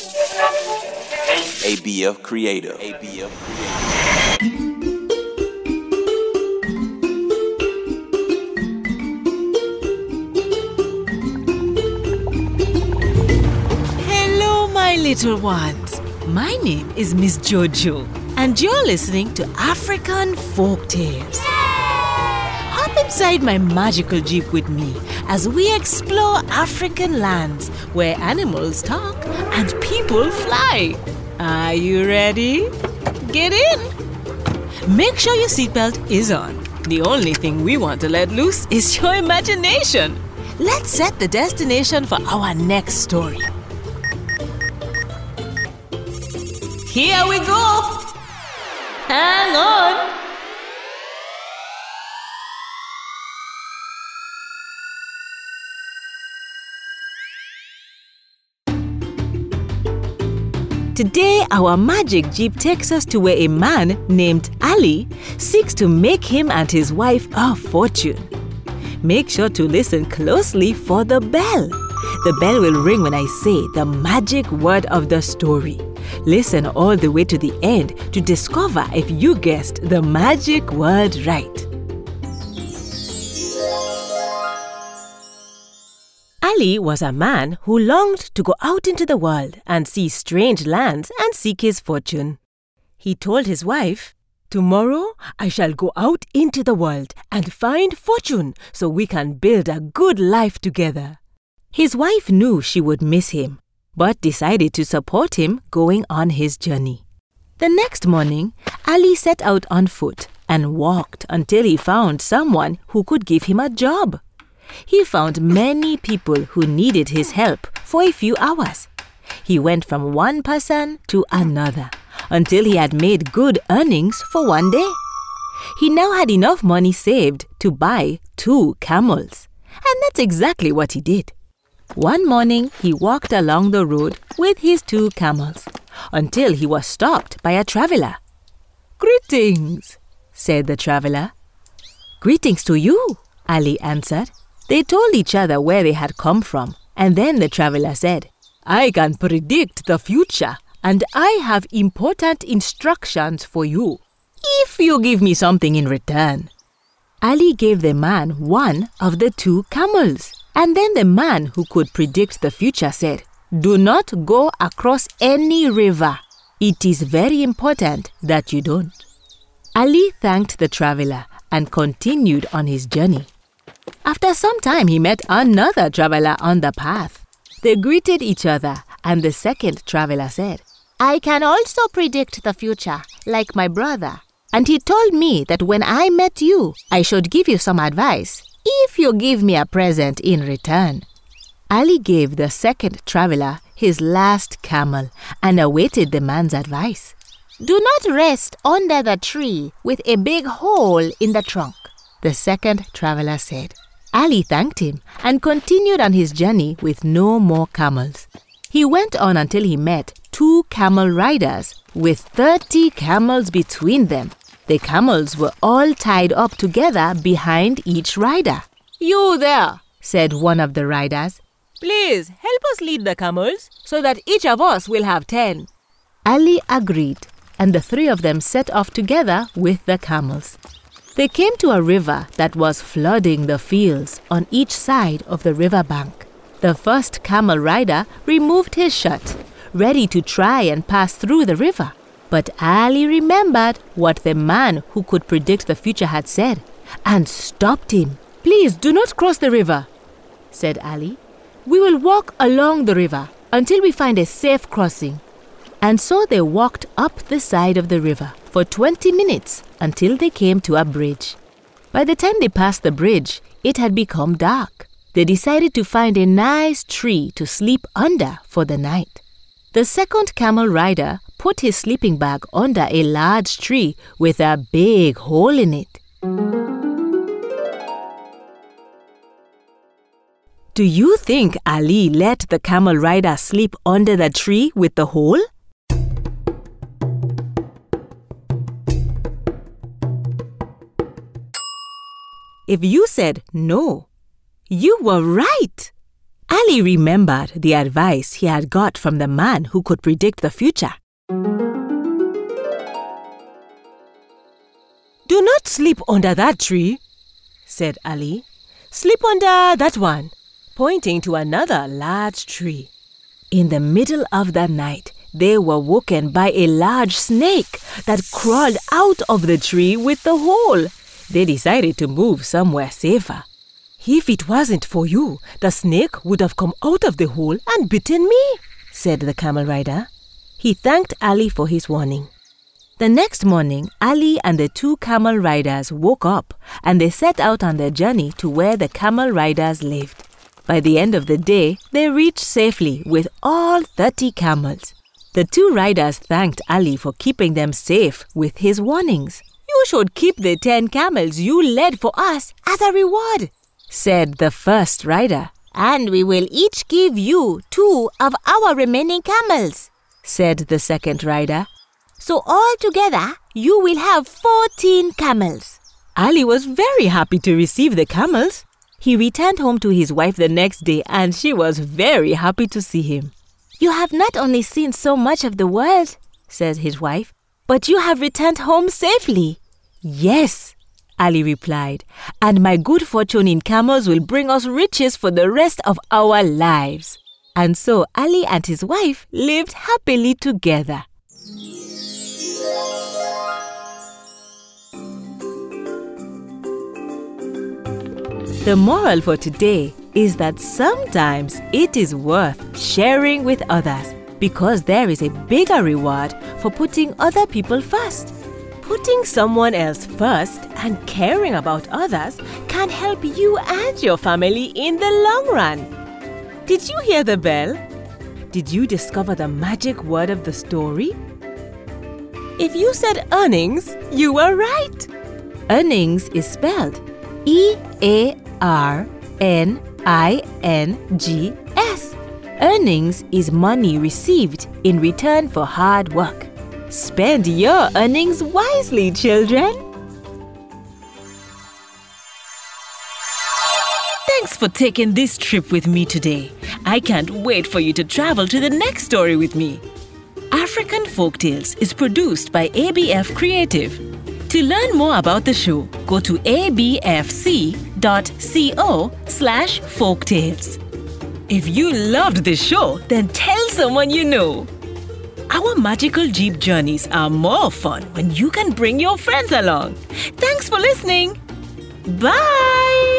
ABF Creative. Hello, my little ones. My name is Miss Jojo, and you're listening to African Folk Tales. Hop inside my magical jeep with me as we explore African lands where animals talk and people fly. Are you ready? Get in! Make sure your seatbelt is on. The only thing we want to let loose is your imagination. Let's set the destination for our next story. Here we go! Hang on! Today, our magic jeep takes us to where a man named Ali seeks to make him and his wife a fortune. Make sure to listen closely for the bell. The bell will ring when I say the magic word of the story. Listen all the way to the end to discover if you guessed the magic word right. Ali was a man who longed to go out into the world and see strange lands and seek his fortune. He told his wife, "Tomorrow I shall go out into the world and find fortune so we can build a good life together." His wife knew she would miss him, but decided to support him going on his journey. The next morning, Ali set out on foot and walked until he found someone who could give him a job. He found many people who needed his help for a few hours. He went from one person to another until he had made good earnings for one day. He now had enough money saved to buy 2 camels, and that's exactly what he did. One morning, he walked along the road with his 2 camels until he was stopped by a traveler. "Greetings," said the traveler. "Greetings to you," Ali answered. They told each other where they had come from, and then the traveler said, "I can predict the future, and I have important instructions for you, if you give me something in return." Ali gave the man one of the 2 camels, and then the man who could predict the future said, "Do not go across any river. It is very important that you don't." Ali thanked the traveler and continued on his journey. After some time, he met another traveler on the path. They greeted each other, and the second traveler said, "I can also predict the future, like my brother. And he told me that when I met you, I should give you some advice, if you give me a present in return." Ali gave the second traveler his last camel and awaited the man's advice. "Do not rest under the tree with a big hole in the trunk," the second traveler said. Ali thanked him and continued on his journey with no more camels. He went on until he met 2 camel riders with 30 camels between them. The camels were all tied up together behind each rider. "You there," said one of the riders. "Please help us lead the camels so that each of us will have 10. Ali agreed, and the 3 of them set off together with the camels. They came to a river that was flooding the fields on each side of the river bank. The first camel rider removed his shirt, ready to try and pass through the river. But Ali remembered what the man who could predict the future had said and stopped him. "Please do not cross the river," said Ali. "We will walk along the river until we find a safe crossing." And so they walked up the side of the river for 20 minutes until they came to a bridge. By the time they passed the bridge, it had become dark. They decided to find a nice tree to sleep under for the night. The second camel rider put his sleeping bag under a large tree with a big hole in it. Do you think Ali let the camel rider sleep under the tree with the hole? If you said no, you were right. Ali remembered the advice he had got from the man who could predict the future. "Do not sleep under that tree," said Ali. "Sleep under that one," pointing to another large tree. In the middle of the night, they were woken by a large snake that crawled out of the tree with the hole. They decided to move somewhere safer. "If it wasn't for you, the snake would have come out of the hole and bitten me," said the camel rider. He thanked Ali for his warning. The next morning, Ali and the two camel riders woke up and they set out on their journey to where the camel riders lived. By the end of the day, they reached safely with all 30 camels. The two riders thanked Ali for keeping them safe with his warnings. "You should keep the 10 camels you led for us as a reward," said the first rider. "And we will each give you 2 of our remaining camels," said the second rider. "So altogether, you will have 14 camels." Ali was very happy to receive the camels. He returned home to his wife the next day and she was very happy to see him. "You have not only seen so much of the world," said his wife, "but you have returned home safely." "Yes," Ali replied, "and my good fortune in camels will bring us riches for the rest of our lives." And so Ali and his wife lived happily together. The moral for today is that sometimes it is worth sharing with others because there is a bigger reward for putting other people first. Putting someone else first and caring about others can help you and your family in the long run. Did you hear the bell? Did you discover the magic word of the story? If you said earnings, you were right. Earnings is spelled E-A-R-N-I-N-G-S. Earnings is money received in return for hard work. Spend your earnings wisely, children. Thanks for taking this trip with me today. I can't wait for you to travel to the next story with me. African Folktales is produced by ABF Creative. To learn more about the show, go to abfc.co/folktales. If you loved this show, then tell someone you know. Our magical Jeep journeys are more fun when you can bring your friends along. Thanks for listening. Bye!